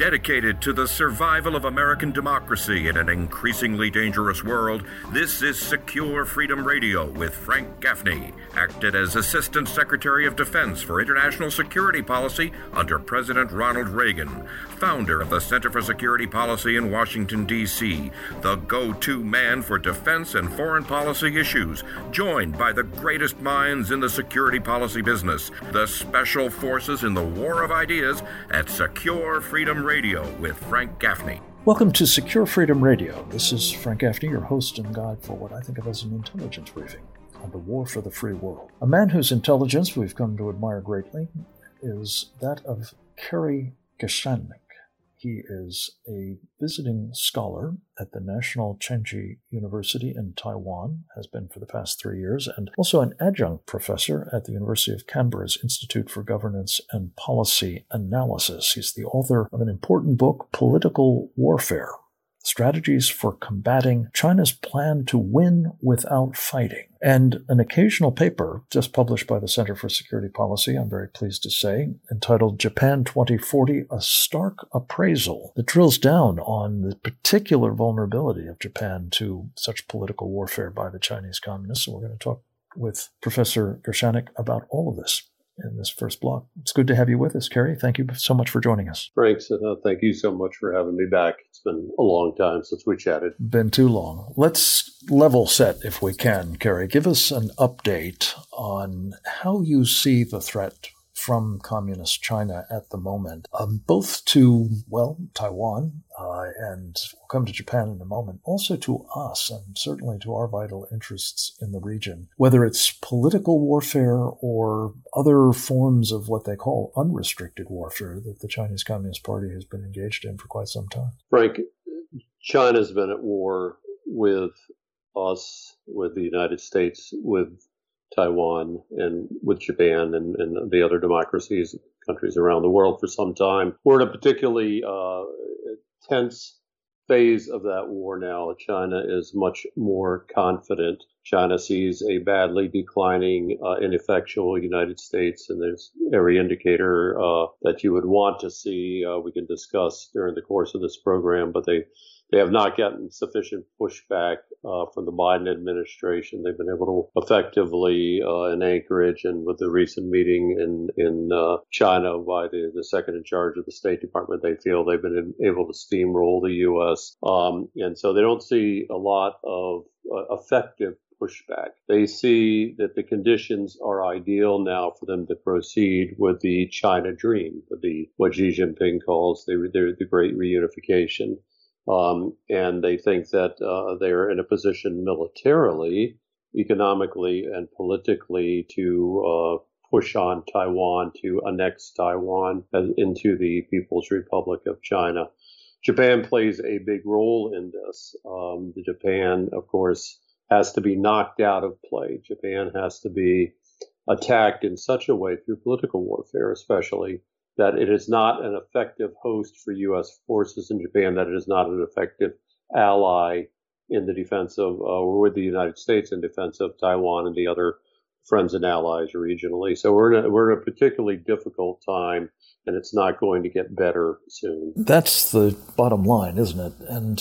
Dedicated to the survival of American democracy in an increasingly dangerous world, this is Secure Freedom Radio with Frank Gaffney, acted as Assistant Secretary of Defense for International Security Policy under President Ronald Reagan, founder of the Center for Security Policy in Washington, D.C., the go-to man for defense and foreign policy issues, joined by the greatest minds in the security policy business, the special forces in the war of ideas at Secure Freedom Radio with Frank Gaffney. Welcome to Secure Freedom Radio. This is Frank Gaffney, your host and guide for what I think of as an intelligence briefing on the war for the free world. A man whose intelligence we've come to admire greatly is that of Kerry Geshanik. He is a visiting scholar at the National Chengchi University in Taiwan, has been for the past 3 years, and also an adjunct professor at the University of Canberra's Institute for Governance and Policy Analysis. He's the author of an important book, Political Warfare: Strategies for Combating China's Plan to Win Without Fighting, and an occasional paper just published by the Center for Security Policy, I'm very pleased to say, entitled Japan 2040, A Stark Appraisal, that drills down on the particular vulnerability of Japan to such political warfare by the Chinese communists. So we're going to talk with Professor Geshanik about all of this in this first block. It's good to have you with us, Kerry. Thank you so much for joining us. Frank, thank you so much for having me back. It's been a long time since we chatted. Been too long. Let's level set, if we can, Kerry. Give us an update on how you see the threat from Communist China at the moment, both to, Taiwan, and we'll come to Japan in a moment, also to us and certainly to our vital interests in the region, whether it's political warfare or other forms of what they call unrestricted warfare that the Chinese Communist Party has been engaged in for quite some time. Frank, China's been at war with us, with the United States, with Taiwan, and with Japan and the other democracies, countries around the world for some time. We're in a particularly tense phase of that war now. China is much more confident. China sees a badly declining, ineffectual United States, and there's every indicator that you would want to see. We can discuss during the course of this program, but they have not gotten sufficient pushback from the Biden administration. They've been able to effectively, in Anchorage and with the recent meeting in China by the second in charge of the State Department, they feel they've been able to steamroll the U.S. And so they don't see a lot of effective pushback. They see that the conditions are ideal now for them to proceed with the China dream, with what Xi Jinping calls the Great Reunification. And they think that they're in a position militarily, economically, and politically to push on Taiwan, to annex Taiwan into the People's Republic of China. Japan plays a big role in this. Japan, of course, has to be knocked out of play. Japan has to be attacked in such a way through political warfare, especially, that it is not an effective host for U.S. forces in Japan, that it is not an effective ally in the defense of, or with the United States in defense of Taiwan and the other friends and allies regionally. So we're in a particularly difficult time, and it's not going to get better soon. That's the bottom line, isn't it? And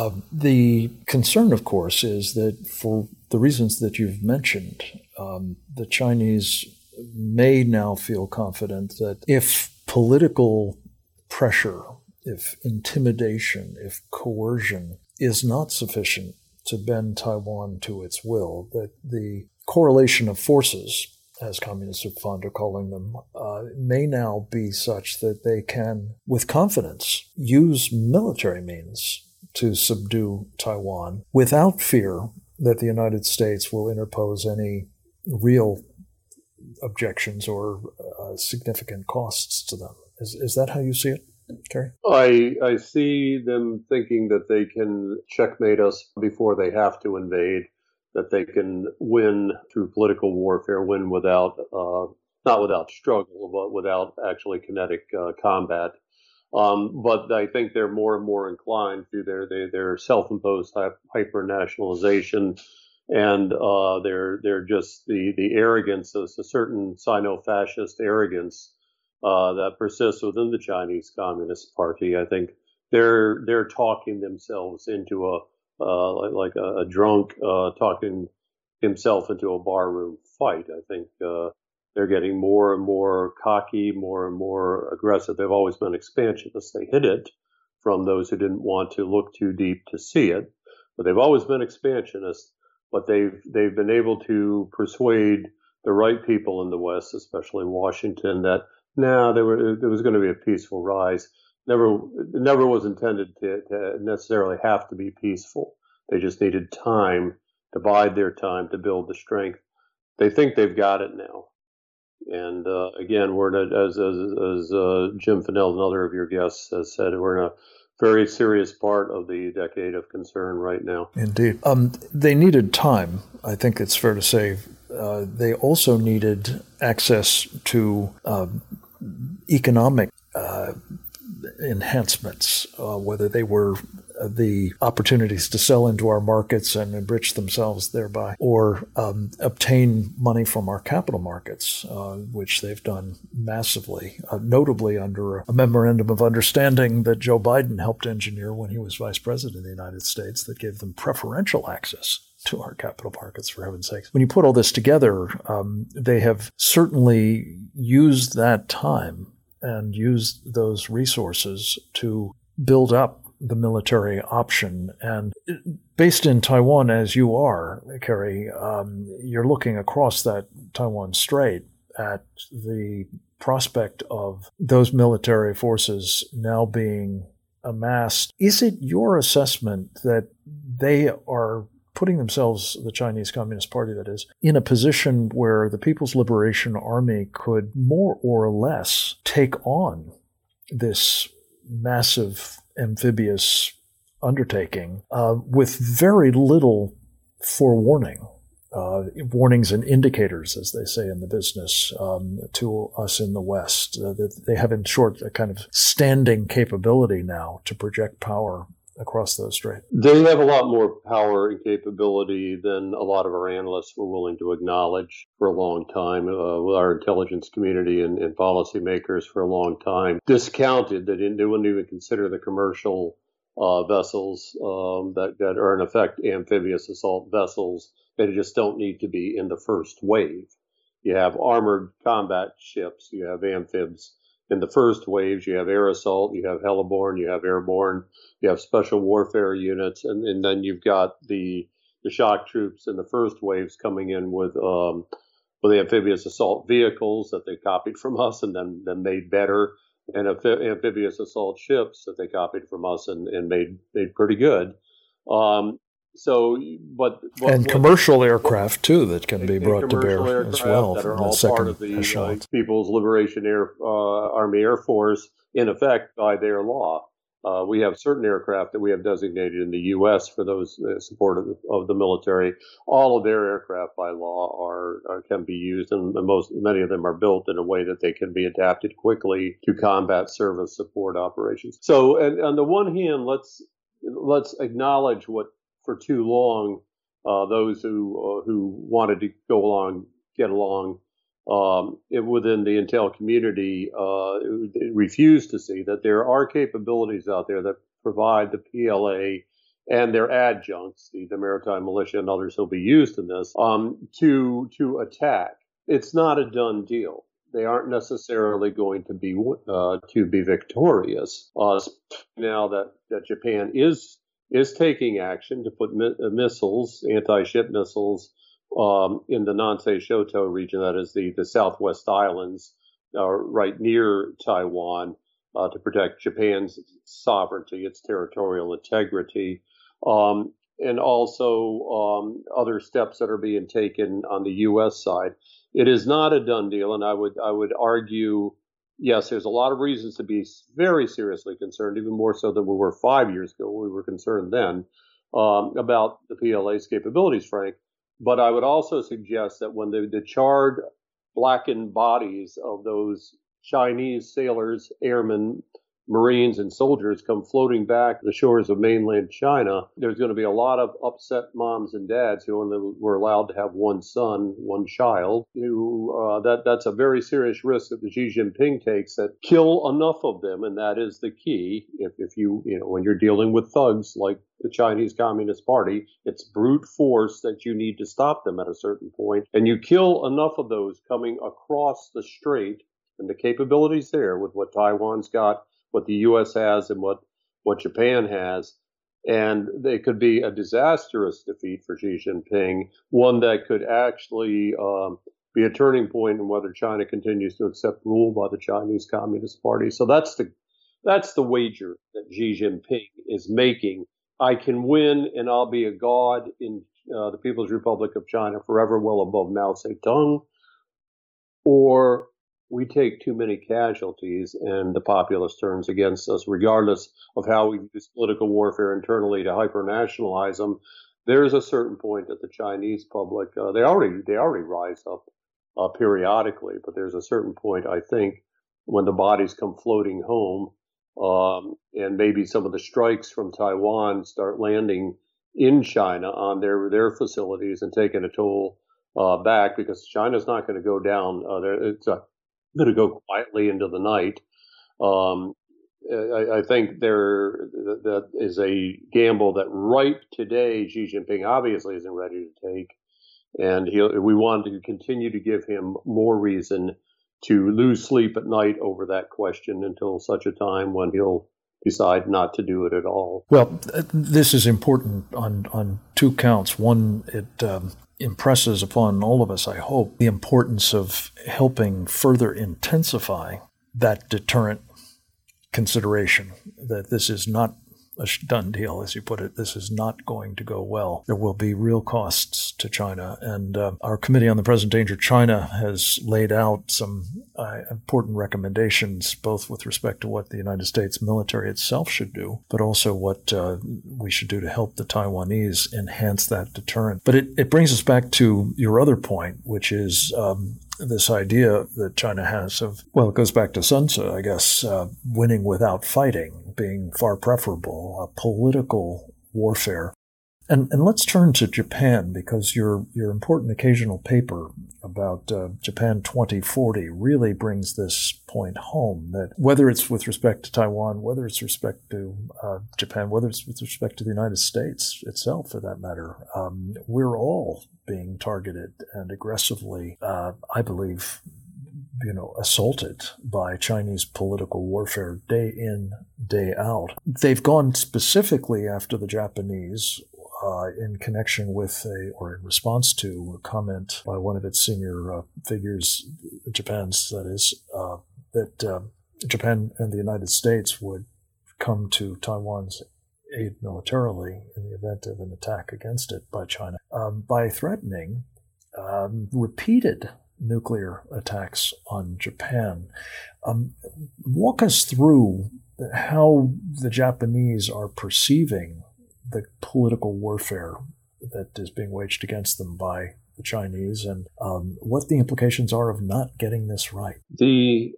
the concern, of course, is that for the reasons that you've mentioned, the Chinese may now feel confident that if political pressure, if intimidation, if coercion is not sufficient to bend Taiwan to its will, that the correlation of forces, as communists are fond of calling them, may now be such that they can, with confidence, use military means to subdue Taiwan without fear that the United States will interpose any real objections or significant costs to them. Is that how you see it, Kerry? I see them thinking that they can checkmate us before they have to invade, that they can win through political warfare, win without, not without struggle, but without actually kinetic combat. But I think they're more and more inclined through their self-imposed hyper-nationalization and they're just the arrogance, a certain Sino-fascist arrogance that persists within the Chinese Communist Party. I think they're talking themselves into like a drunk talking himself into a barroom fight. I think they're getting more and more cocky, more and more aggressive. They've always been expansionists. They hid it from those who didn't want to look too deep to see it, but they've always been expansionists. But they've been able to persuade the right people in the West, especially Washington, that there was going to be a peaceful rise. It never was intended to necessarily have to be peaceful. They just needed time to bide their time to build the strength. They think they've got it now. And again, we're as Jim Finnell, another of your guests, has said, we're in a very serious part of the decade of concern right now. Indeed. They needed time. I think it's fair to say. They also needed access to economic enhancements, whether they were the opportunities to sell into our markets and enrich themselves thereby, or obtain money from our capital markets, which they've done massively, notably under a memorandum of understanding that Joe Biden helped engineer when he was vice president of the United States that gave them preferential access to our capital markets, for heaven's sakes. When you put all this together, they have certainly used that time and used those resources to build up the military option. And based in Taiwan, as you are, Kerry, you're looking across that Taiwan Strait at the prospect of those military forces now being amassed. Is it your assessment that they are putting themselves, the Chinese Communist Party that is, in a position where the People's Liberation Army could more or less take on this massive amphibious undertaking with very little forewarning, warnings and indicators, as they say in the business, to us in the West. That they have, in short, a kind of standing capability now to project power across those straits. They have a lot more power and capability than a lot of our analysts were willing to acknowledge for a long time. With our intelligence community and policymakers for a long time discounted. They wouldn't even consider the commercial vessels that are in effect amphibious assault vessels. They just don't need to be in the first wave. You have armored combat ships, you have amphibs. In the first waves, you have air assault, you have heliborne, you have airborne, you have special warfare units, and then you've got the shock troops in the first waves coming in with the amphibious assault vehicles that they copied from us and then made better, and amphibious assault ships that they copied from us and made pretty good. Commercial aircraft too that can be brought to bear as well. That are all part of the People's Liberation Army Air Force, in effect by their law. We have certain aircraft that we have designated in the U.S. for those support of the military. All of their aircraft by law can be used, and many of them are built in a way that they can be adapted quickly to combat service support operations. So, and on the one hand, let's acknowledge what for too long those who wanted to get along within the intel community refused to see that there are capabilities out there that provide the PLA and their adjuncts, the Maritime Militia and others who'll be used in this, to attack. It's not a done deal. They aren't necessarily going to be victorious. Now that Japan is taking action to put missiles, anti-ship missiles, in the Nansei Shoto region, that is the Southwest Islands, right near Taiwan, to protect Japan's sovereignty, its territorial integrity, and also other steps that are being taken on the U.S. side. It is not a done deal, and I would argue, yes, there's a lot of reasons to be very seriously concerned, even more so than we were 5 years ago. We were concerned then about the PLA's capabilities, Frank. But I would also suggest that when the charred, blackened bodies of those Chinese sailors, airmen, Marines and soldiers come floating back to the shores of mainland China, there's going to be a lot of upset moms and dads who only were allowed to have one son, one child. That's a very serious risk that the Xi Jinping takes, that kill enough of them, and that is the key. If you when you're dealing with thugs like the Chinese Communist Party, it's brute force that you need to stop them at a certain point, and you kill enough of those coming across the strait, and the capabilities there with what Taiwan's got, what the U.S. has, and what Japan has. And they could be a disastrous defeat for Xi Jinping, one that could actually be a turning point in whether China continues to accept rule by the Chinese Communist Party. So that's the wager that Xi Jinping is making. I can win, and I'll be a god in the People's Republic of China forever, well above Mao Zedong, or we take too many casualties and the populace turns against us, regardless of how we use political warfare internally to hyper-nationalize them. There's a certain point that the Chinese public, they already rise up periodically, but there's a certain point, I think, when the bodies come floating home, and maybe some of the strikes from Taiwan start landing in China on their facilities and taking a toll back, because China's not going to go down. It's going to go quietly into the night. I think that is a gamble that right today Xi Jinping obviously isn't ready to take, and we want to continue to give him more reason to lose sleep at night over that question until such a time when he'll decide not to do it at all. Well, this is important on two counts. One, it impresses upon all of us, I hope, the importance of helping further intensify that deterrent consideration, that this is not a done deal, as you put it. This is not going to go well. There will be real costs to China. And our Committee on the Present Danger of China has laid out some important recommendations, both with respect to what the United States military itself should do, but also what we should do to help the Taiwanese enhance that deterrent. But it brings us back to your other point, which is this idea that China has of, well, it goes back to Sun Tzu, I guess, winning without fighting being far preferable, political warfare. And let's turn to Japan, because your important occasional paper about Japan 2040 really brings this point home, that whether it's with respect to Taiwan, whether it's with respect to Japan, whether it's with respect to the United States itself, for that matter, we're all being targeted and aggressively, I believe, assaulted by Chinese political warfare day in, day out. They've gone specifically after the Japanese in connection with or in response to a comment by one of its senior figures, Japan's, that is, that Japan and the United States would come to Taiwan's aid militarily in the event of an attack against it by China, by threatening repeated nuclear attacks on Japan. Walk us through how the Japanese are perceiving the political warfare that is being waged against them by the Chinese, and what the implications are of not getting this right. The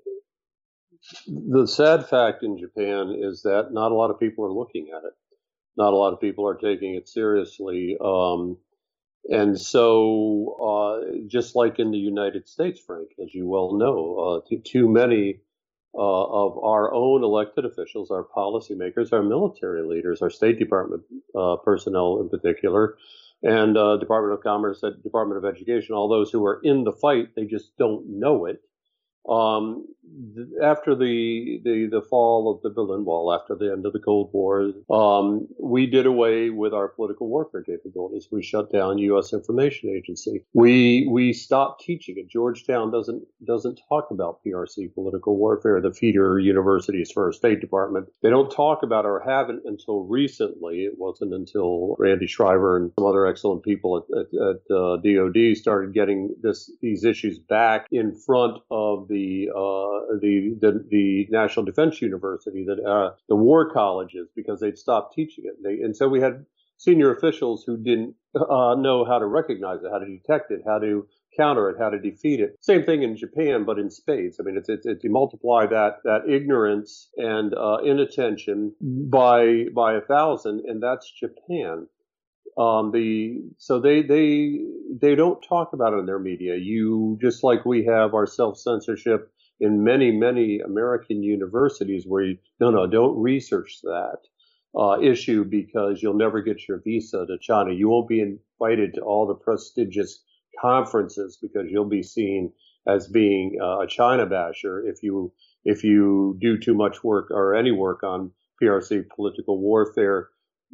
sad fact in Japan is that not a lot of people are looking at it. Not a lot of people are taking it seriously. And so, just like in the United States, Frank, as you well know, too many of our own elected officials, our policymakers, our military leaders, our State Department personnel in particular, and Department of Commerce, Department of Education, all those who are in the fight, they just don't know it. After the fall of the Berlin Wall, after the end of the Cold War, we did away with our political warfare capabilities. We shut down U.S. Information Agency. We stopped teaching it. Georgetown doesn't talk about PRC, political warfare, the feeder universities for our State Department. They don't talk about or haven't until recently. It wasn't until Randy Schreiber and some other excellent people at DOD started getting these issues back in front of the National Defense University, the war colleges, because they'd stopped teaching it. And so we had senior officials who didn't know how to recognize it, how to detect it, how to counter it, how to defeat it. Same thing in Japan, but in spades. I mean, it's you multiply that ignorance and inattention by 1,000, and that's Japan. So they don't talk about it in their media. Just like we have our self-censorship in many American universities where don't research that issue because you'll never get your visa to China. You won't be invited to all the prestigious conferences because you'll be seen as being a China basher if you do too much work or any work on PRC, political warfare.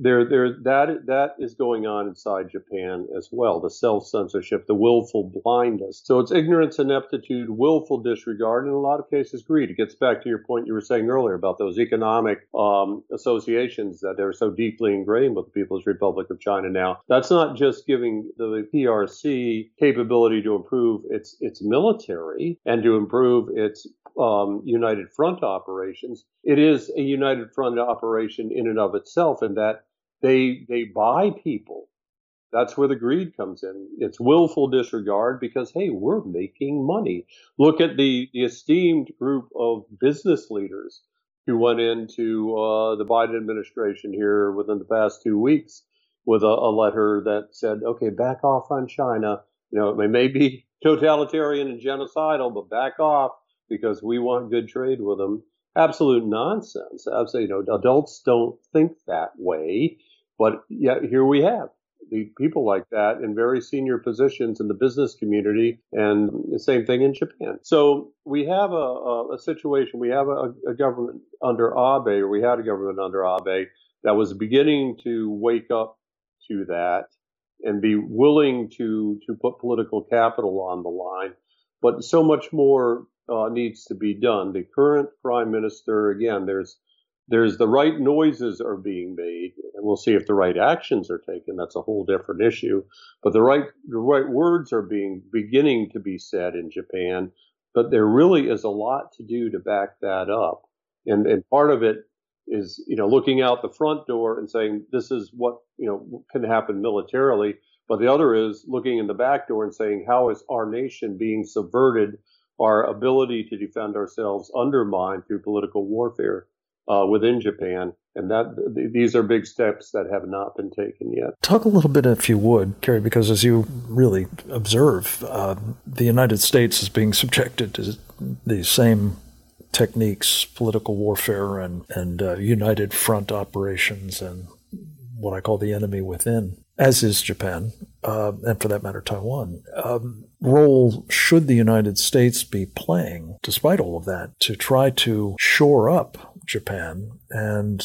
That is going on inside Japan as well. The self-censorship, the willful blindness. So it's ignorance, ineptitude, willful disregard, and in a lot of cases greed. It gets back to your point you were saying earlier about those economic associations that are so deeply ingrained with the People's Republic of China now. That's not just giving the PRC capability to improve its military and to improve its United Front operations. It is a United Front operation in and of itself, in that they buy people. That's where the greed comes in. It's willful disregard because, hey, we're making money. Look at the esteemed group of business leaders who went into the Biden administration here within the past 2 weeks with a letter that said, okay, back off on China. It may be totalitarian and genocidal, but back off because we want good trade with them. Absolute nonsense. Absolutely, adults don't think that way. But yet here we have the people like that in very senior positions in the business community, and the same thing in Japan. So we have a situation. We have a government under Abe, or we had a government under Abe that was beginning to wake up to that and be willing to put political capital on the line. But so much more needs to be done. The current prime minister, again, there's the right noises are being made, and we'll see if the right actions are taken. That's a whole different issue. But the right words are beginning to be said in Japan. But there really is a lot to do to back that up. And part of it is, looking out the front door and saying this is what can happen militarily. But the other is looking in the back door and saying, how is our nation being subverted, our ability to defend ourselves undermined through political warfare within Japan, and these are big steps that have not been taken yet. Talk a little bit, if you would, Kerry, because as you really observe, the United States is being subjected to these same techniques, political warfare and United Front operations, and what I call the enemy within, as is Japan, and for that matter, Taiwan. Role should the United States be playing, despite all of that, to try to shore up Japan and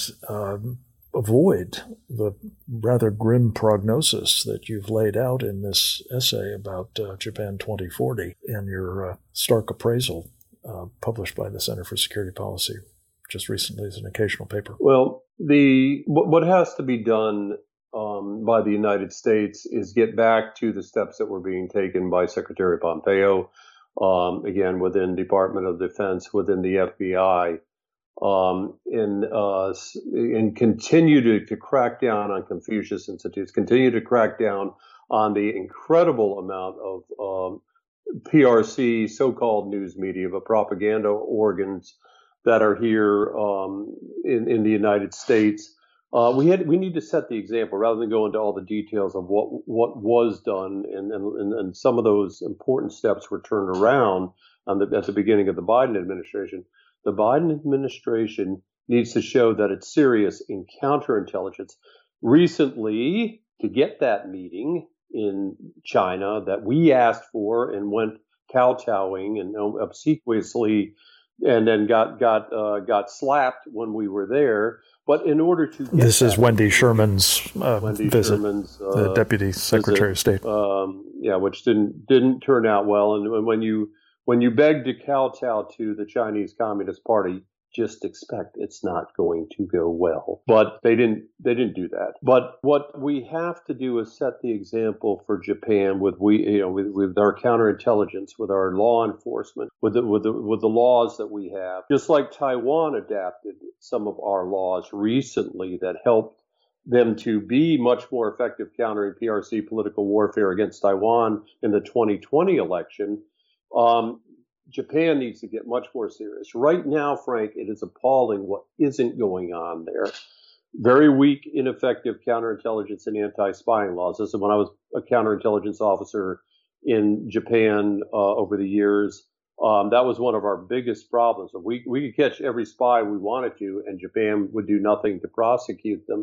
avoid the rather grim prognosis that you've laid out in this essay about Japan 2040 in your stark appraisal published by the Center for Security Policy just recently as an occasional paper? Well, what has to be done by the United States is get back to the steps that were being taken by Secretary Pompeo, again, within Department of Defense, within the FBI, and continue to crack down on Confucius Institutes, continue to crack down on the incredible amount of PRC, so-called news media, but propaganda organs that are here in the United States. We need to set the example rather than go into all the details of what was done, and some of those important steps were turned around at the beginning of the Biden administration. The Biden administration needs to show that it's serious in counterintelligence. Recently, to get that meeting in China that we asked for and went kowtowing and obsequiously, and then got slapped when we were there. But in order to get this is Wendy Sherman's visit, the Deputy Secretary of State. Which didn't turn out well. And when you beg to kowtow to the Chinese Communist Party, just expect it's not going to go well. But they didn't do that. But what we have to do is set the example for Japan with our counterintelligence, with our law enforcement, with the laws that we have. Just like Taiwan adapted some of our laws recently that helped them to be much more effective countering PRC political warfare against Taiwan in the 2020 election, Japan needs to get much more serious. Right now, Frank, it is appalling what isn't going on there. Very weak, ineffective counterintelligence and anti-spying laws. This is when I was a counterintelligence officer in Japan over the years. That was one of our biggest problems. We could catch every spy we wanted to, and Japan would do nothing to prosecute them.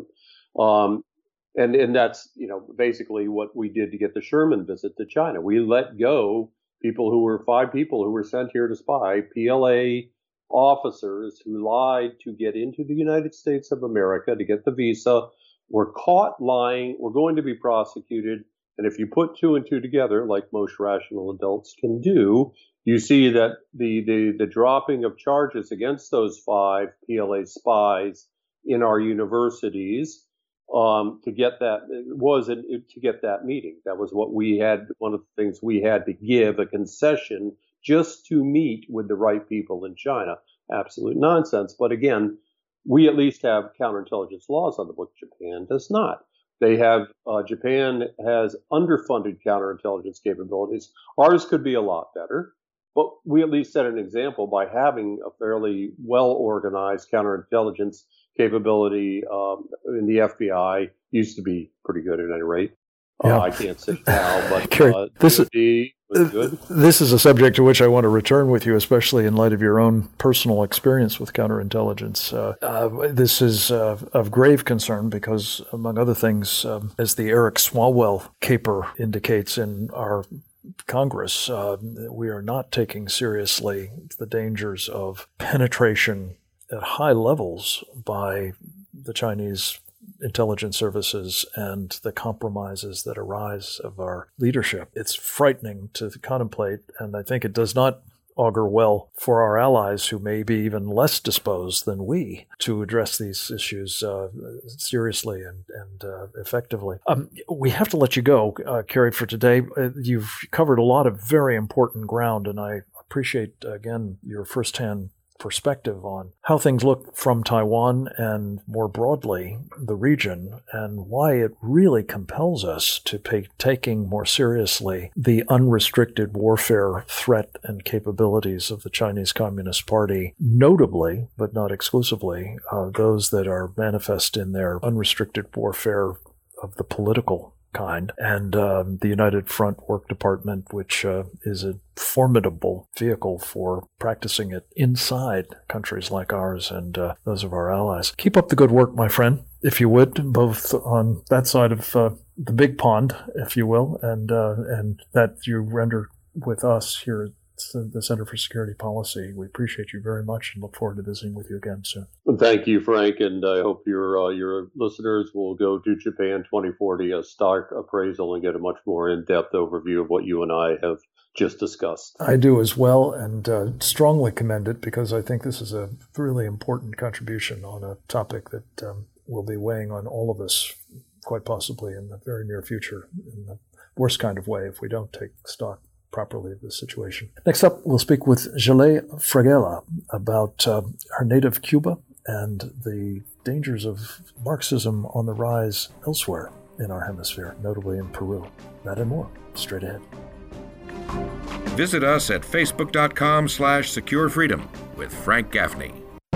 And that's, basically what we did to get the Sherman visit to China. We let go five people who were sent here to spy, PLA officers who lied to get into the United States of America to get the visa, were caught lying, were going to be prosecuted. And if you put two and two together, like most rational adults can do, you see that the dropping of charges against those 5 PLA spies in our universities to get that meeting. That was what we had. One of the things we had to give a concession just to meet with the right people in China. Absolute nonsense. But again, we at least have counterintelligence laws on the book. Japan does not. Japan has underfunded counterintelligence capabilities. Ours could be a lot better, but we at least set an example by having a fairly well-organized counterintelligence capability in the FBI. Used to be pretty good at any rate. Yeah. I can't say now, but Kerry, this was good. This is a subject to which I want to return with you, especially in light of your own personal experience with counterintelligence. This is of grave concern because, among other things, as the Eric Swalwell caper indicates in our Congress, we are not taking seriously the dangers of penetration at high levels by the Chinese intelligence services and the compromises that arise of our leadership. It's frightening to contemplate, and I think it does not augur well for our allies who may be even less disposed than we to address these issues seriously and effectively. We have to let you go, Kerry, for today. You've covered a lot of very important ground, and I appreciate, again, your firsthand perspective on how things look from Taiwan and more broadly the region, and why it really compels us to be taking more seriously the unrestricted warfare threat and capabilities of the Chinese Communist Party, notably, but not exclusively, those that are manifest in their unrestricted warfare of the political kind, and the United Front Work Department, which is a formidable vehicle for practicing it inside countries like ours and those of our allies. Keep up the good work, my friend, if you would, both on that side of the big pond, if you will, and that you render with us here at the Center for Security Policy. We appreciate you very much and look forward to visiting with you again soon. Thank you, Frank, and I hope your listeners will go to Japan 2040, a stock appraisal, and get a much more in-depth overview of what you and I have just discussed. I do as well, and strongly commend it because I think this is a really important contribution on a topic that will be weighing on all of us, quite possibly in the very near future, in the worst kind of way if we don't take stock properly of the situation. Next up, we'll speak with Gilles Fragela about her native Cuba and the dangers of Marxism on the rise elsewhere in our hemisphere, notably in Peru. That and more, straight ahead. Visit us at facebook.com/securefreedom with Frank Gaffney.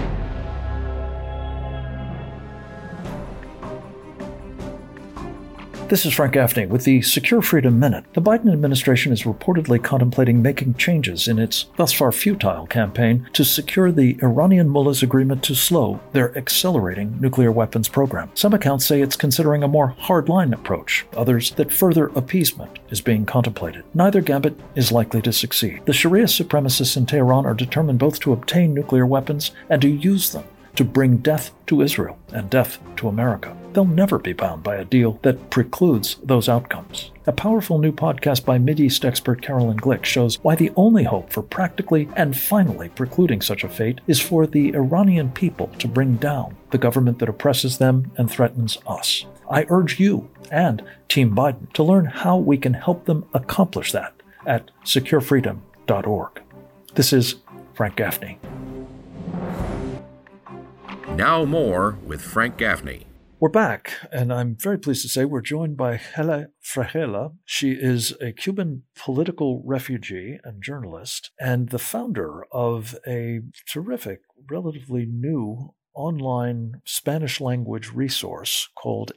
This is Frank Gaffney with the Secure Freedom Minute. The Biden administration is reportedly contemplating making changes in its thus far futile campaign to secure the Iranian mullahs' agreement to slow their accelerating nuclear weapons program. Some accounts say it's considering a more hardline approach, others that further appeasement is being contemplated. Neither gambit is likely to succeed. The Sharia supremacists in Tehran are determined both to obtain nuclear weapons and to use them to bring death to Israel and death to America. They'll never be bound by a deal that precludes those outcomes. A powerful new podcast by Mideast expert Carolyn Glick shows why the only hope for practically and finally precluding such a fate is for the Iranian people to bring down the government that oppresses them and threatens us. I urge you and Team Biden to learn how we can help them accomplish that at securefreedom.org. This is Frank Gaffney. Now more with Frank Gaffney. We're back, and I'm very pleased to say we're joined by Helle Fragela. She is a Cuban political refugee and journalist, and the founder of a terrific, relatively new online Spanish language resource called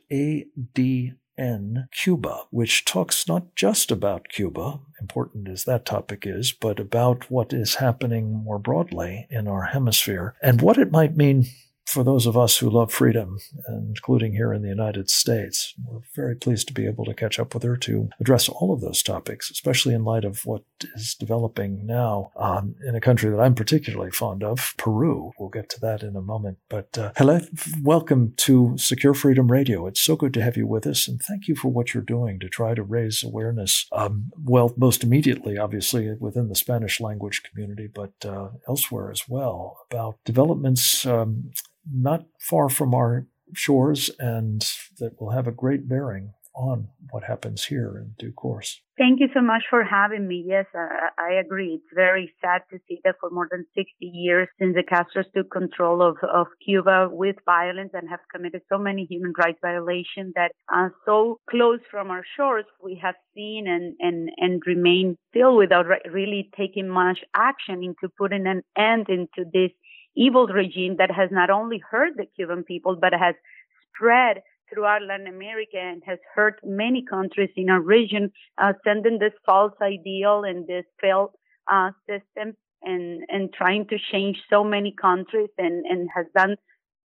ADN Cuba, which talks not just about Cuba, important as that topic is, but about what is happening more broadly in our hemisphere and what it might mean for those of us who love freedom, including here in the United States. We're very pleased to be able to catch up with her to address all of those topics, especially in light of what is developing now in a country that I'm particularly fond of, Peru. We'll get to that in a moment. But Helle, welcome to Secure Freedom Radio. It's so good to have you with us, and thank you for what you're doing to try to raise awareness, most immediately, obviously, within the Spanish language community, but elsewhere as well, about developments not far from our shores and that will have a great bearing on what happens here in due course. Thank you so much for having me. Yes, I agree. It's very sad to see that for more than 60 years since the Castros took control of Cuba with violence and have committed so many human rights violations that are so close from our shores, we have seen and remain still without really taking much action into putting an end into this evil regime that has not only hurt the Cuban people, but has spread throughout Latin America and has hurt many countries in our region, sending this false ideal and this failed system and trying to change so many countries and has done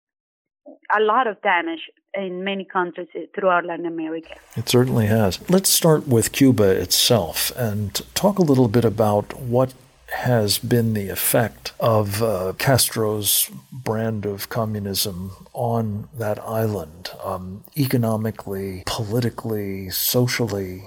a lot of damage in many countries throughout Latin America. It certainly has. Let's start with Cuba itself and talk a little bit about what has been the effect of Castro's brand of communism on that island, economically, politically, socially,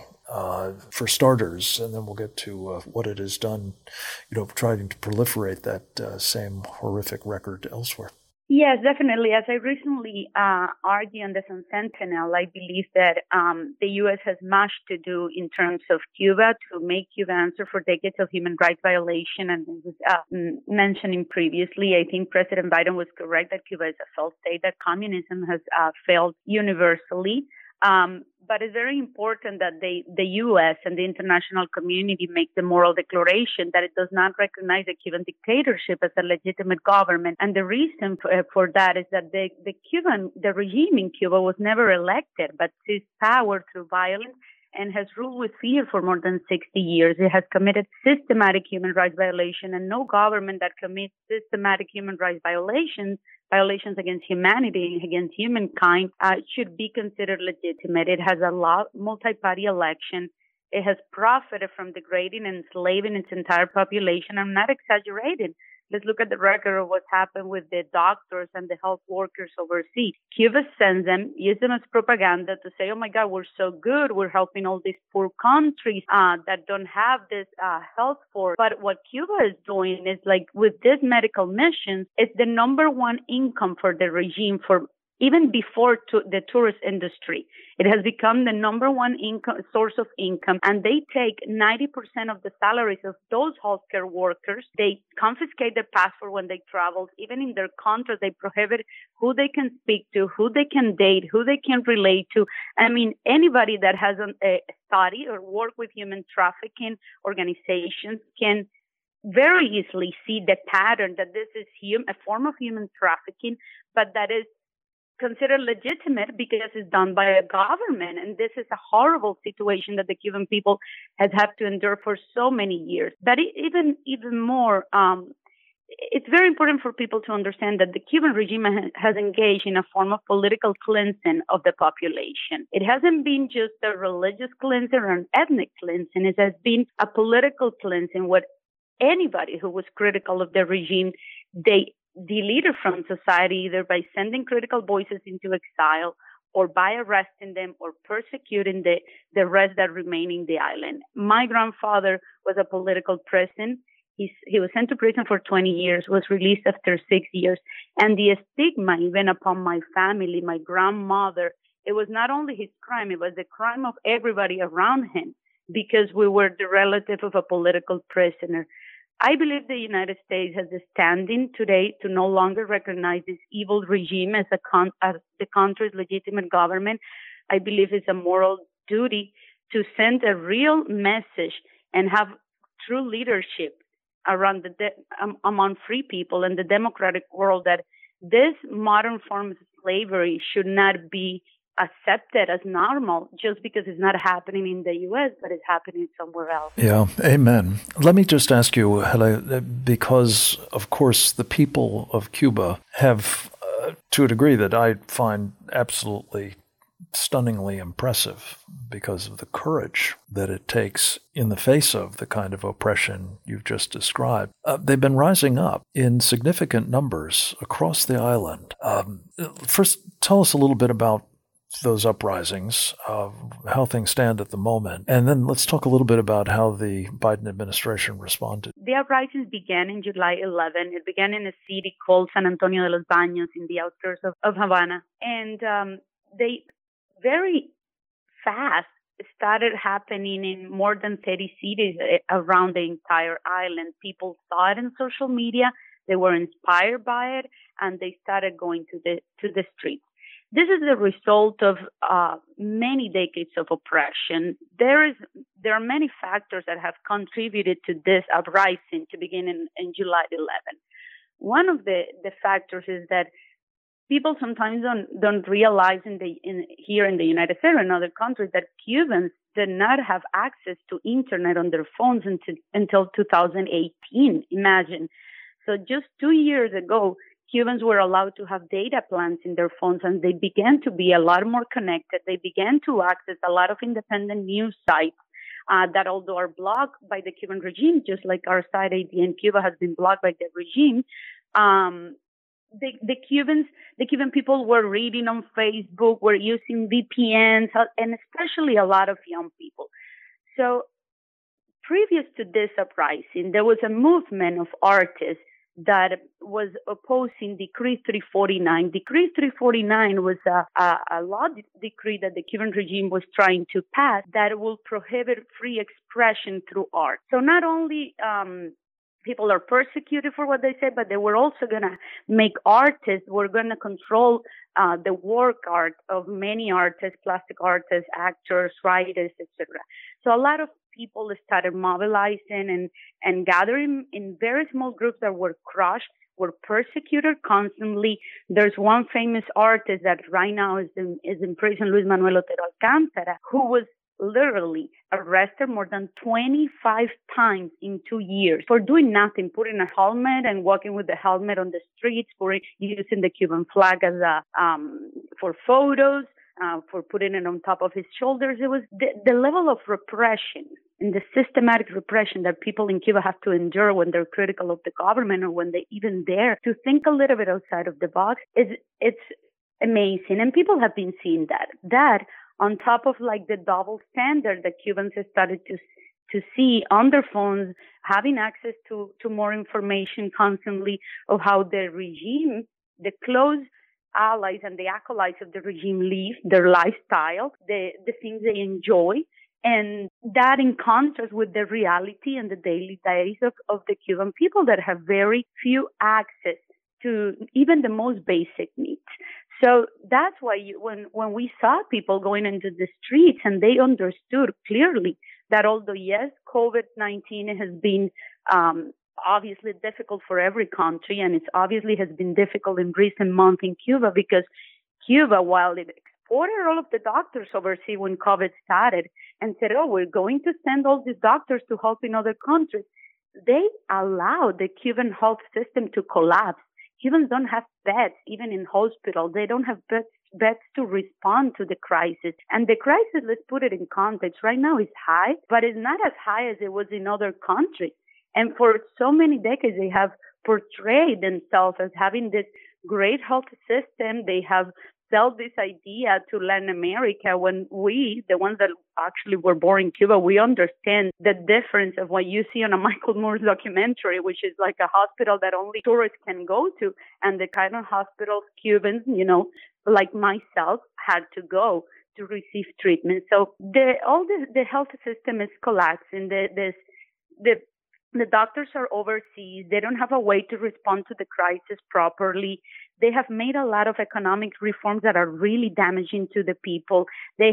for starters, and then we'll get to what it has done, trying to proliferate that same horrific record elsewhere. Yes, definitely. As I recently argued on the Sun Sentinel, I believe that the U.S. has much to do in terms of Cuba to make Cuba answer for decades of human rights violation. And as was mentioning previously, I think President Biden was correct that Cuba is a failed state, that communism has failed universally. But it's very important that the U.S. and the international community make the moral declaration that it does not recognize the Cuban dictatorship as a legitimate government. And the reason for that is that the regime in Cuba was never elected, but seized power through violence and has ruled with fear for more than 60 years. It has committed systematic human rights violation, and no government that commits systematic human rights violations against humanity, against humankind, should be considered legitimate. It has a multi-party election. It has profited from degrading and enslaving its entire population. I'm not exaggerating. Let's look at the record of what's happened with the doctors and the health workers overseas. Cuba sends them, use them as propaganda to say, oh my God, we're so good. We're helping all these poor countries that don't have this health force. But what Cuba is doing is like with these medical missions, it's the number one income for the regime for even before the tourist industry. It has become the number one source of income, and they take 90% of the salaries of those healthcare workers. They confiscate their passport when they travel. Even in their contract, they prohibit who they can speak to, who they can date, who they can relate to. I mean, anybody that has studied or worked with human trafficking organizations can very easily see the pattern that this is a form of human trafficking, but that is considered legitimate because it's done by a government. And this is a horrible situation that the Cuban people has had to endure for so many years. But even more, it's very important for people to understand that the Cuban regime has engaged in a form of political cleansing of the population. It hasn't been just a religious cleansing or an ethnic cleansing. It has been a political cleansing where anybody who was critical of the regime, they deleted from society either by sending critical voices into exile or by arresting them or persecuting the rest that remain in the island. My grandfather was a political prisoner. He was sent to prison for 20 years, was released after 6 years. And the stigma even upon my family, my grandmother, it was not only his crime, it was the crime of everybody around him because we were the relative of a political prisoner. I believe the United States has a standing today to no longer recognize this evil regime as the country's legitimate government. I believe it's a moral duty to send a real message and have true leadership around among free people in the democratic world, that this modern form of slavery should not be accepted as normal just because it's not happening in the U.S., but it's happening somewhere else. Yeah, amen. Let me just ask you, Helle, because, of course, the people of Cuba have, to a degree that I find absolutely stunningly impressive because of the courage that it takes in the face of the kind of oppression you've just described. They've been rising up in significant numbers across the island. First, tell us a little bit about those uprisings, how things stand at the moment, and then let's talk a little bit about how the Biden administration responded. The uprisings began in July 11. It began in a city called San Antonio de los Baños in the outskirts of Havana, and they very fast started happening in more than 30 cities around the entire island. People saw it in social media, they were inspired by it, and they started going to the streets. This is the result of many decades of oppression. There are many factors that have contributed to this uprising to begin in July 11. One of the factors is that people sometimes don't realize here in the United States and other countries that Cubans did not have access to internet on their phones until 2018. Imagine. So just 2 years ago, Cubans were allowed to have data plans in their phones, and they began to be a lot more connected. They began to access a lot of independent news sites that, although are blocked by the Cuban regime, just like our site ADN Cuba has been blocked by the regime, the Cuban people were reading on Facebook, were using VPNs, and especially a lot of young people. So previous to this uprising, there was a movement of artists that was opposing Decree 349. Decree 349 was a law decree that the Cuban regime was trying to pass that will prohibit free expression through art. So not only people are persecuted for what they say, but they were also going to make artists, were going to control the work art of many artists, plastic artists, actors, writers, etc. So a lot of people started mobilizing and gathering in very small groups that were crushed, were persecuted constantly. There's one famous artist that right now is in prison, Luis Manuel Otero Alcántara, who was literally arrested more than 25 times in 2 years for doing nothing, putting a helmet and walking with the helmet on the streets, for using the Cuban flag as for photos, for putting it on top of his shoulders. It was the level of repression and the systematic repression that people in Cuba have to endure when they're critical of the government or when they even dare to think a little bit outside of the box. It's amazing. And people have been seeing that on top of like the double standard that Cubans have started to see on their phones, having access to more information constantly of how the regime, the close allies and the acolytes of the regime live, their lifestyle, the things they enjoy, and that in contrast with the reality and the daily diaries of the Cuban people that have very few access to even the most basic needs. So that's why when we saw people going into the streets and they understood clearly that although, yes, COVID-19 has been obviously difficult for every country, and it obviously has been difficult in recent months in Cuba because Cuba, while it exported all of the doctors overseas when COVID started and said, oh, we're going to send all these doctors to help in other countries, they allowed the Cuban health system to collapse. Cubans don't have beds, even in hospitals. They don't have beds to respond to the crisis. And the crisis, let's put it in context, right now is high, but it's not as high as it was in other countries. And for so many decades, they have portrayed themselves as having this great health system. They have sold this idea to Latin America when we, the ones that actually were born in Cuba, we understand the difference of what you see on a Michael Moore's documentary, which is like a hospital that only tourists can go to, and the kind of hospitals Cubans, like myself, had to go to receive treatment. So the health system is collapsing. The The doctors are overseas. They don't have a way to respond to the crisis properly. They have made a lot of economic reforms that are really damaging to the people.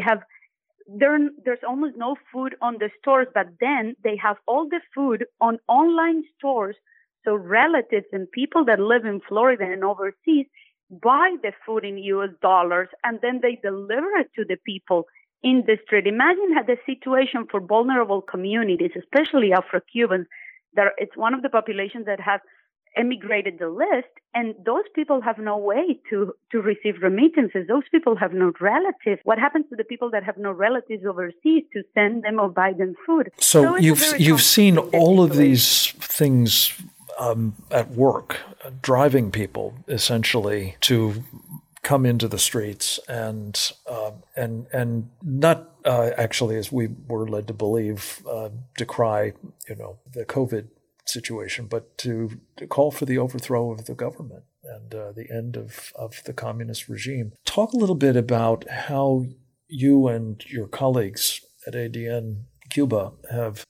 There's almost no food on the stores, but then they have all the food on online stores. So relatives and people that live in Florida and overseas buy the food in US dollars and then they deliver it to the people in the street. Imagine the situation for vulnerable communities, especially Afro-Cubans. It's one of the populations that have emigrated the least, and those people have no way to receive remittances. Those people have no relatives. What happens to the people that have no relatives overseas to send them or buy them food? So you've seen all of these things at work, driving people essentially to come into the streets and not actually, as we were led to believe, decry the COVID situation, but to call for the overthrow of the government and the end of the communist regime. Talk a little bit about how you and your colleagues at ADN Cuba have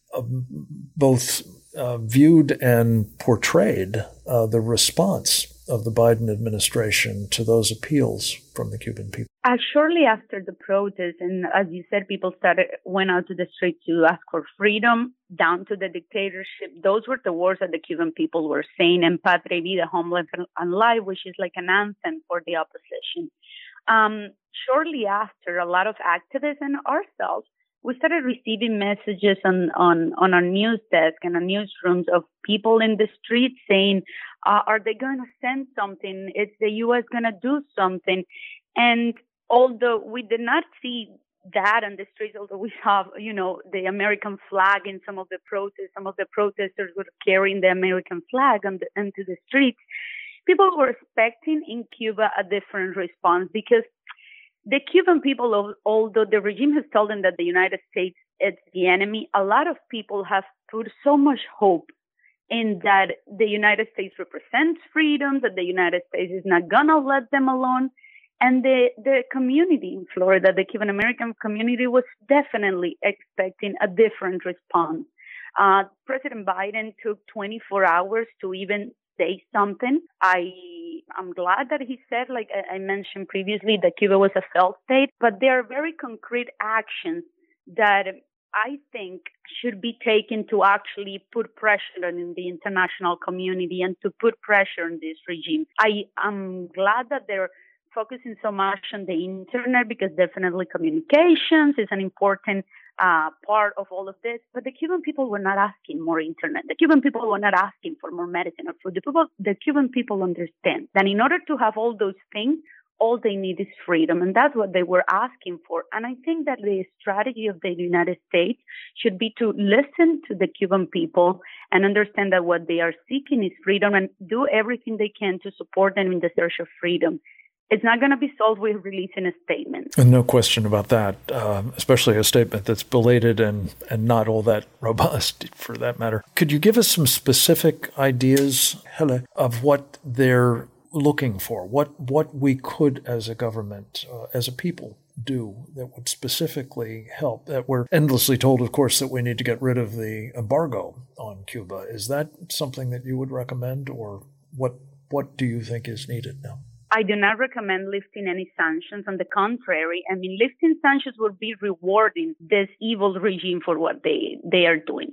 both viewed and portrayed the response of the Biden administration to those appeals from the Cuban people. Shortly after the protest, and as you said, people went out to the street to ask for freedom, down to the dictatorship. Those were the words that the Cuban people were saying, and Patria Vida, Homeland and Life, which is like an anthem for the opposition. Shortly after, a lot of activists and ourselves, we started receiving messages on our news desk and our newsrooms of people in the street saying, are they going to send something? Is the U.S. going to do something? And although we did not see that on the streets, although we saw, the American flag in some of the protests, some of the protesters were carrying the American flag into the streets, people were expecting in Cuba a different response because the Cuban people, although the regime has told them that the United States is the enemy, a lot of people have put so much hope in that the United States represents freedom, that the United States is not going to let them alone. And the community in Florida, the Cuban American community, was definitely expecting a different response. President Biden took 24 hours to even say something. I'm glad that he said, like I mentioned previously, that Cuba was a failed state, but there are very concrete actions that I think should be taken to actually put pressure on the international community and to put pressure on this regime. I'm glad that they're focusing so much on the internet because definitely communications is an important part of all of this. But the Cuban people were not asking more internet. The Cuban people were not asking for more medicine or food. The Cuban people understand that in order to have all those things, all they need is freedom. And that's what they were asking for. And I think that the strategy of the United States should be to listen to the Cuban people and understand that what they are seeking is freedom and do everything they can to support them in the search of freedom. It's not going to be solved with releasing a statement. And no question about that, especially a statement that's belated and not all that robust, for that matter. Could you give us some specific ideas, Helle, of what they're looking for, what we could as a government, as a people, do that would specifically help? That we're endlessly told, of course, that we need to get rid of the embargo on Cuba. Is that something that you would recommend, or what do you think is needed now? I do not recommend lifting any sanctions. On the contrary, I mean, lifting sanctions would be rewarding this evil regime for what they are doing.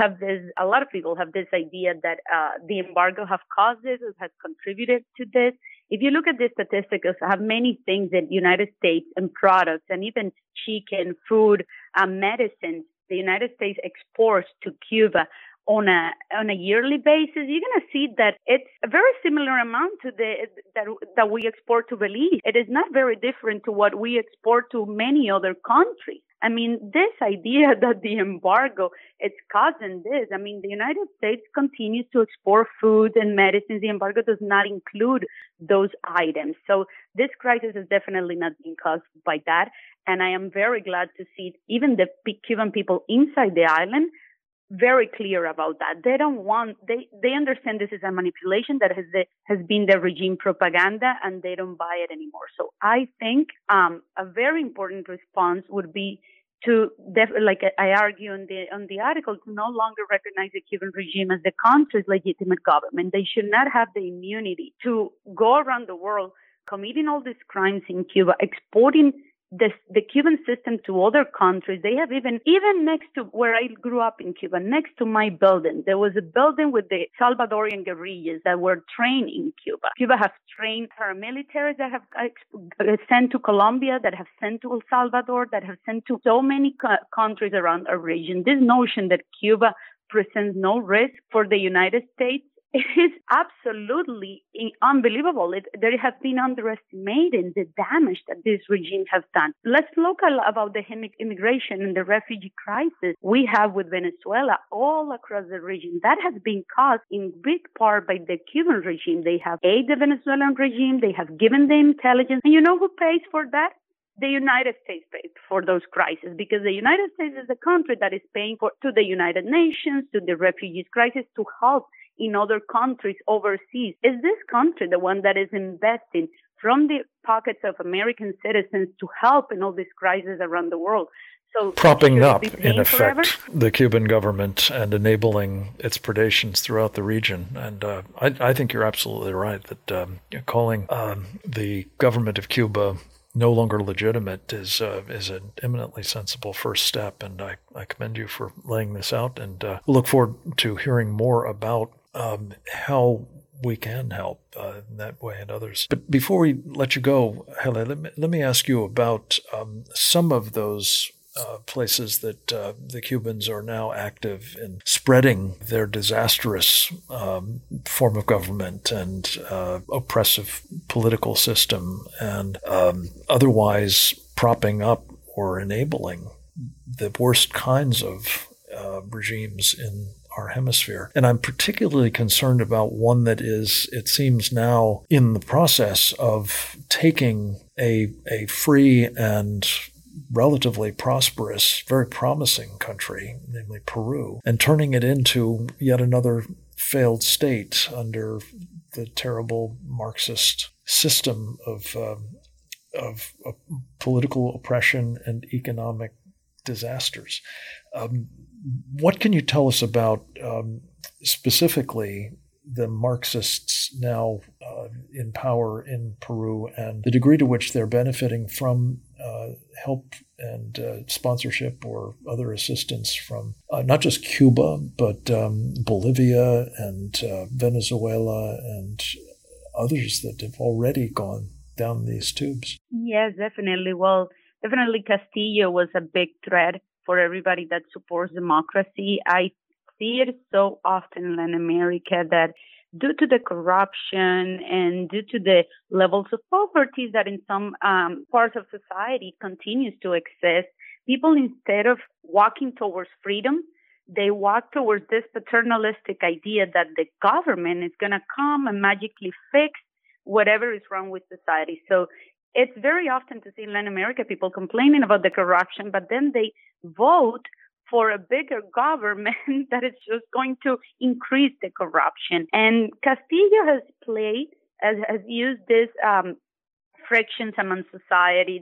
A lot of people have this idea that the embargo have caused this, or has contributed to this. If you look at the statistics, I have many things that United States and products and even chicken, food, medicine, the United States exports to Cuba on a yearly basis, you're going to see that it's a very similar amount to that we export to Belize. It is not very different to what we export to many other countries. I mean, this idea that the embargo is causing this, I mean, the United States continues to export food and medicines. The embargo does not include those items. So this crisis is definitely not being caused by that. And I am very glad to see even the Cuban people inside the island very clear about that. They understand this is a manipulation that has been the regime propaganda, and they don't buy it anymore. So I think a very important response would be like I argue on the article, to no longer recognize the Cuban regime as the country's legitimate government. They should not have the immunity to go around the world committing all these crimes in Cuba, exporting the Cuban system to other countries. They have even next to where I grew up in Cuba, next to my building, there was a building with the Salvadorian guerrillas that were trained in Cuba. Cuba has trained paramilitaries that have sent to Colombia, that have sent to El Salvador, that have sent to so many countries around our region. This notion that Cuba presents no risk for the United States, it is absolutely unbelievable. There has been underestimating the damage that this regime has done. Let's look about the immigration and the refugee crisis we have with Venezuela all across the region. That has been caused in big part by the Cuban regime. They have aided the Venezuelan regime. They have given them intelligence. And you know who pays for that? The United States pays for those crises, because the United States is the country that is paying to the United Nations, to the refugees crisis, to help in other countries overseas. Is this country the one that is investing from the pockets of American citizens to help in all these crises around the world? So propping up, in effect, the Cuban government and enabling its predations throughout the region. And I think you're absolutely right that calling the government of Cuba no longer legitimate is an eminently sensible first step. And I commend you for laying this out, and look forward to hearing more about how we can help in that way and others. But before we let you go, Hele, let me ask you about some of those places that the Cubans are now active in spreading their disastrous form of government and oppressive political system, and otherwise propping up or enabling the worst kinds of regimes in our hemisphere. And I'm particularly concerned about one that is, it seems now, in the process of taking a free and relatively prosperous, very promising country, namely Peru, and turning it into yet another failed state under the terrible Marxist system of political oppression and economic disasters. What can you tell us about specifically the Marxists now in power in Peru, and the degree to which they're benefiting from help and sponsorship or other assistance from not just Cuba, but Bolivia and Venezuela and others that have already gone down these tubes? Yes, definitely. Well, definitely Castillo was a big threat for everybody that supports democracy. I see it so often in Latin America that due to the corruption and due to the levels of poverty that in some parts of society continues to exist, people, instead of walking towards freedom, they walk towards this paternalistic idea that the government is going to come and magically fix whatever is wrong with society. So it's very often to see in Latin America people complaining about the corruption, but then they vote for a bigger government that is just going to increase the corruption. And Castillo has used this frictions among society,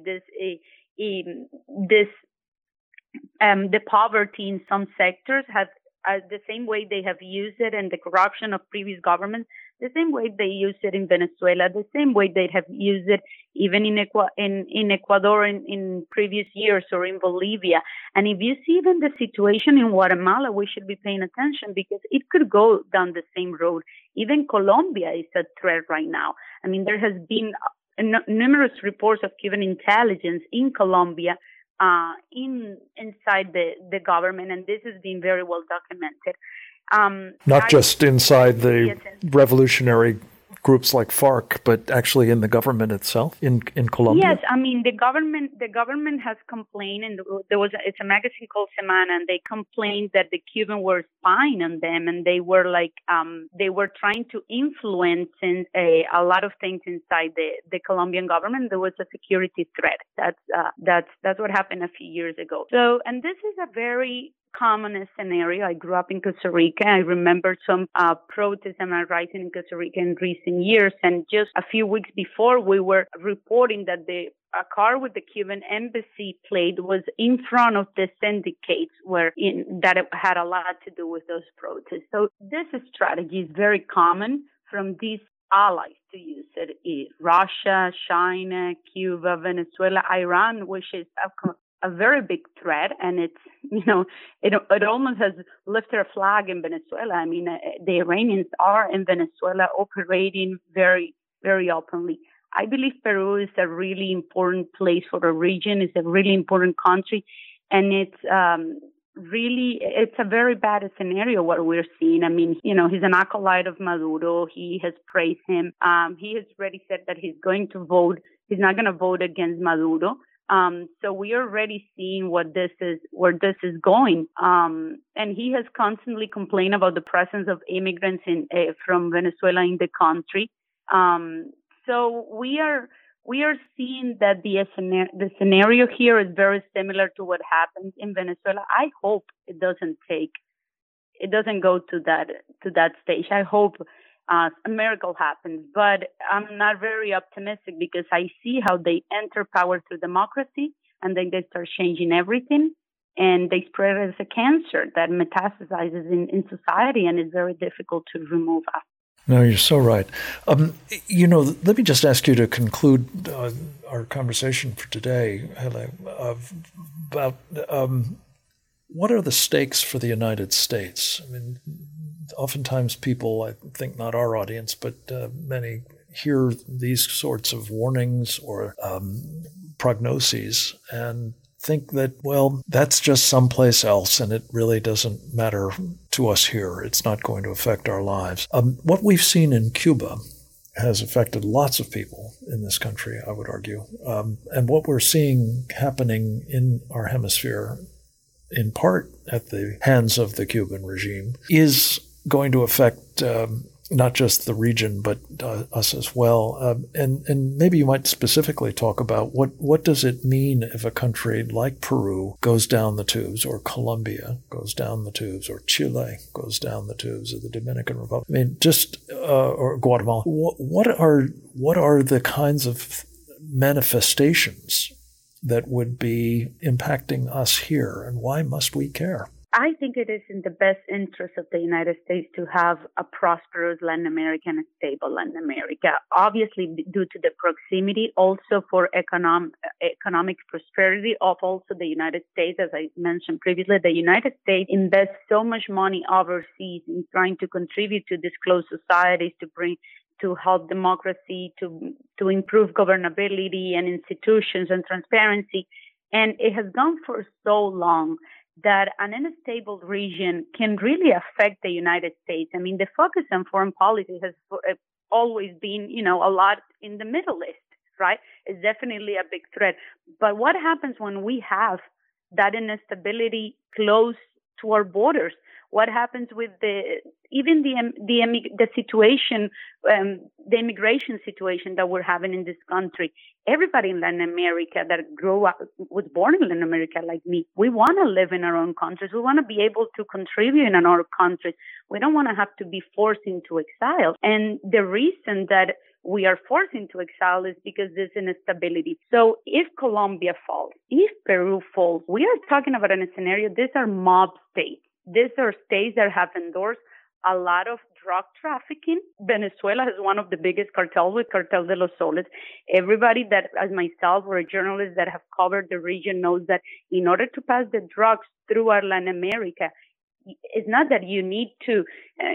the poverty in some sectors has the same way they have used it, and the corruption of previous governments, the same way they used it in Venezuela, the same way they have used it even in Ecuador in previous years, or in Bolivia. And if you see even the situation in Guatemala, we should be paying attention, because it could go down the same road. Even Colombia is a threat right now. I mean, there has been numerous reports of Cuban intelligence in Colombia inside the government, and this has been very well documented. Not just inside the revolutionary groups like FARC, but actually in the government itself in Colombia? Yes, I mean, the government has complained, and it's a magazine called Semana, and they complained that the Cuban were spying on them, and they were they were trying to influence a lot of things inside the Colombian government. There was a security threat. That's what happened a few years ago. So, and this is a very common scenario. I grew up in Costa Rica. I remember some protests and uprising in Costa Rica in recent years. And just a few weeks before, we were reporting that a car with the Cuban embassy plate was in front of the syndicates that it had a lot to do with those protests. So this strategy is very common from these allies to use it. Russia, China, Cuba, Venezuela, Iran, which is a very big threat. And it's, it almost has lifted a flag in Venezuela. I mean, the Iranians are in Venezuela operating very, very openly. I believe Peru is a really important place for the region. It's a really important country. And it's a very bad scenario what we're seeing. I mean, he's an acolyte of Maduro. He has praised him. He has already said that he's not going to vote against Maduro. So we are already seeing where this is going. And he has constantly complained about the presence of immigrants from Venezuela in the country. So we are seeing that the scenario here is very similar to what happens in Venezuela. I hope it doesn't go to that stage. I hope a miracle happens, but I'm not very optimistic because I see how they enter power through democracy and then they start changing everything and they spread it as a cancer that metastasizes in society and is very difficult to remove after. No, you're so right. Let me just ask you to conclude our conversation for today, Hele, about what are the stakes for the United States? I mean, oftentimes people, I think not our audience, but many hear these sorts of warnings or prognoses and think that, well, that's just someplace else and it really doesn't matter to us here. It's not going to affect our lives. What we've seen in Cuba has affected lots of people in this country, I would argue. And what we're seeing happening in our hemisphere, in part at the hands of the Cuban regime, is going to affect not just the region, but us as well. And maybe you might specifically talk about what does it mean if a country like Peru goes down the tubes, or Colombia goes down the tubes, or Chile goes down the tubes, or the Dominican Republic. I mean, or Guatemala. What are the kinds of manifestations that would be impacting us here, and why must we care? I think it is in the best interest of the United States to have a prosperous Latin America and a stable Latin America. Obviously, due to the proximity, also for economic prosperity of also the United States. As I mentioned previously, the United States invests so much money overseas in trying to contribute to these closed societies, to help democracy, to improve governability and institutions and transparency. And it has gone for so long that an unstable region can really affect the United States. I mean, the focus on foreign policy has always been, a lot in the Middle East, right? It's definitely a big threat. But what happens when we have that instability close to our borders? What happens with the situation, the immigration situation that we're having in this country? Everybody in Latin America that was born in Latin America, like me, we want to live in our own countries. We want to be able to contribute in our countries. We don't want to have to be forced into exile. And the reason that we are forced into exile is because there's instability. So if Colombia falls, if Peru falls, we are talking about a scenario. These are mob states. These are states that have endorsed a lot of drug trafficking. Venezuela has one of the biggest cartels with Cartel de los Soles. Everybody that, as myself or a journalist that have covered the region, knows that in order to pass the drugs through Latin America, it's not that you need to,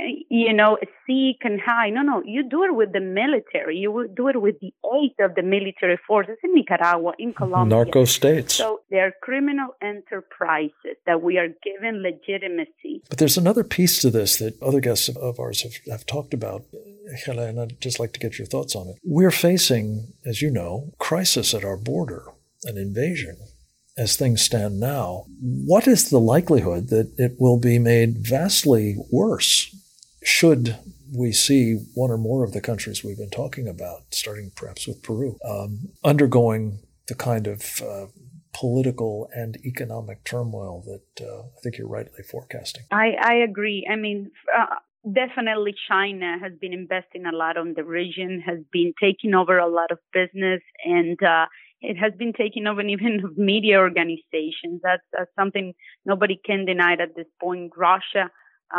seek and hide. No, you do it with the military. You will do it with the aid of the military forces in Nicaragua, in Colombia. Narco states. So they're criminal enterprises that we are given legitimacy. But there's another piece to this that other guests of ours have talked about, Hele, and I'd just like to get your thoughts on it. We're facing, as you know, crisis at our border, an invasion. As things stand now, what is the likelihood that it will be made vastly worse should we see one or more of the countries we've been talking about, starting perhaps with Peru, undergoing the kind of political and economic turmoil that I think you're rightly forecasting. I agree. I mean, definitely China has been investing a lot on the region, has been taking over a lot of business, and it has been taking over even media organizations. That's something nobody can deny at this point. Russia,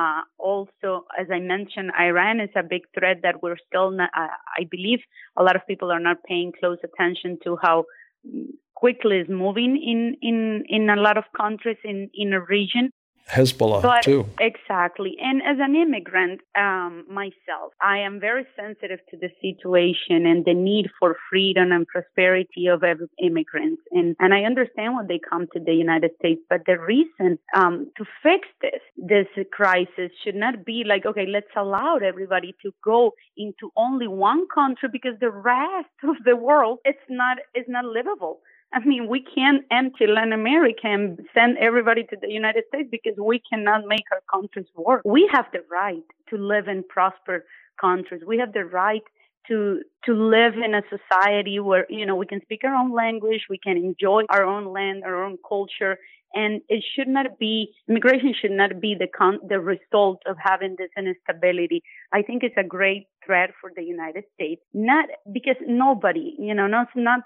also, as I mentioned, Iran is a big threat that we're still not, I believe a lot of people are not paying close attention to how quickly it's moving in a lot of countries in a region. Hezbollah, too. Exactly. And as an immigrant myself, I am very sensitive to the situation and the need for freedom and prosperity of immigrants. And I understand when they come to the United States, but the reason to fix this crisis should not be like, okay, let's allow everybody to go into only one country because the rest of the world is not livable. I mean, we can't empty Latin America and send everybody to the United States because we cannot make our countries work. We have the right to live in prosperous countries. We have the right to live in a society where, we can speak our own language, we can enjoy our own land, our own culture. And it should not be, immigration should not be the result of having this instability. I think it's a great threat for the United States, not because nobody, not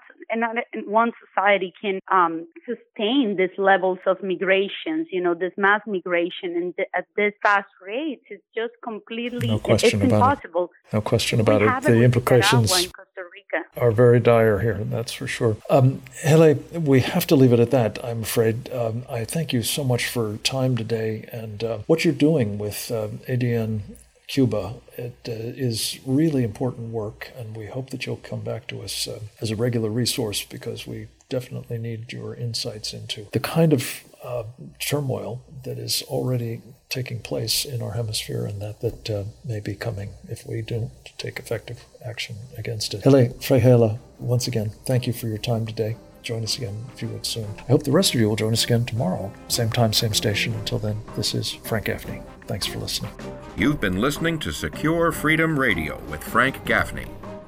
one society can sustain these levels of migrations, this mass migration and at this fast rate. It's just completely, it's impossible. No question about it. The implications are very dire here, that's for sure. Hele, we have to leave it at that, I'm afraid. I thank you so much for time today and what you're doing with ADN Cuba. It is really important work, and we hope that you'll come back to us as a regular resource because we definitely need your insights into the kind of turmoil that is already taking place in our hemisphere and that may be coming if we don't take effective action against it. Hele Frejela, once again, thank you for your time today. Join us again if you would soon. I hope the rest of you will join us again tomorrow. Same time, same station. Until then, this is Frank Gaffney. Thanks for listening. You've been listening to Secure Freedom Radio with Frank Gaffney.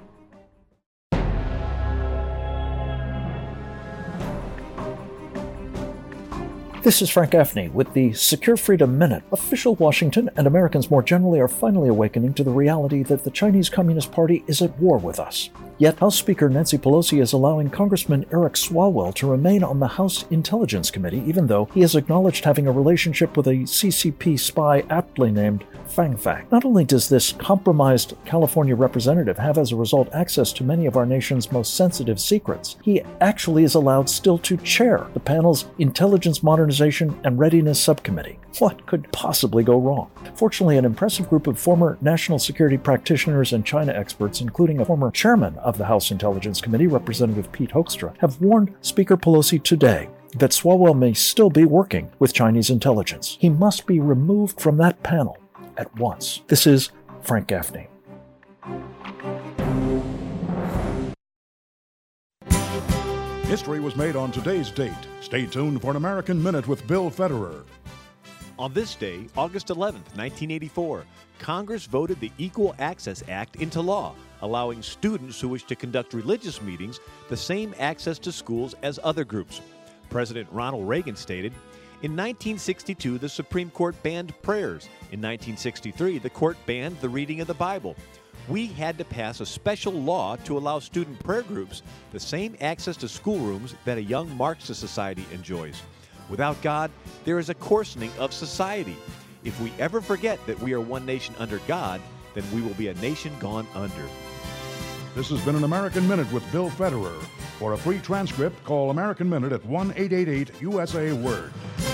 This is Frank Gaffney with the Secure Freedom Minute. Official Washington and Americans more generally are finally awakening to the reality that the Chinese Communist Party is at war with us. Yet House Speaker Nancy Pelosi is allowing Congressman Eric Swalwell to remain on the House Intelligence Committee, even though he has acknowledged having a relationship with a CCP spy aptly named Fang Fang. Not only does this compromised California representative have as a result access to many of our nation's most sensitive secrets, he actually is allowed still to chair the panel's Intelligence Modernization and Readiness Subcommittee. What could possibly go wrong? Fortunately, an impressive group of former national security practitioners and China experts, including a former chairman of the House Intelligence Committee, Representative Pete Hoekstra, have warned Speaker Pelosi today that Swalwell may still be working with Chinese intelligence. He must be removed from that panel at once. This is Frank Gaffney. History was made on today's date. Stay tuned for an American Minute with Bill Federer. On this day, August 11th, 1984, Congress voted the Equal Access Act into law, allowing students who wish to conduct religious meetings the same access to schools as other groups. President Ronald Reagan stated, "In 1962, the Supreme Court banned prayers. In 1963, the court banned the reading of the Bible. We had to pass a special law to allow student prayer groups the same access to schoolrooms that a young Marxist society enjoys. Without God, there is a coarsening of society. If we ever forget that we are one nation under God, then we will be a nation gone under." This has been an American Minute with Bill Federer. For a free transcript, call American Minute at 1-888-USA-WORD.